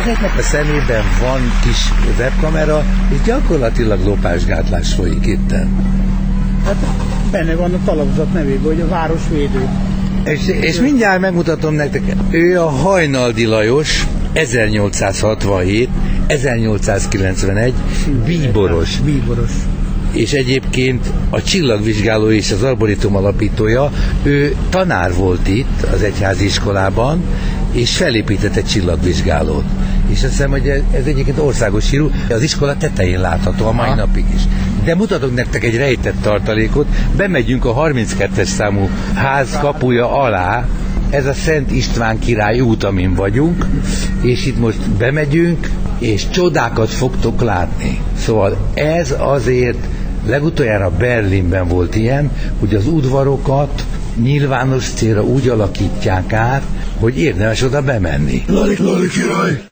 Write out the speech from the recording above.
Ezeknek a szemében van kis webkamera, és gyakorlatilag lopásgátlás folyik itten. Hát benne van a talapzat nevében, hogy a városvédő. És mindjárt megmutatom nektek, ő a Hajnaldi Lajos, 1867, 1891, bíboros. És egyébként a csillagvizsgáló és az arborétum alapítója, ő tanár volt itt az egyházi iskolában, és felépített egy csillagvizsgálót. És azt hiszem, hogy ez egyébként országos hírű, az iskola tetején látható a mai napig is. De mutatok nektek egy rejtett tartalékot, bemegyünk a 32-es számú ház kapuja alá, ez a Szent István király út, amin vagyunk, és itt most bemegyünk, és csodákat fogtok látni. Szóval ez azért legutoljára Berlinben volt ilyen, hogy az udvarokat nyilvános célra úgy alakítják át, hogy érdemes oda bemenni. Lali király!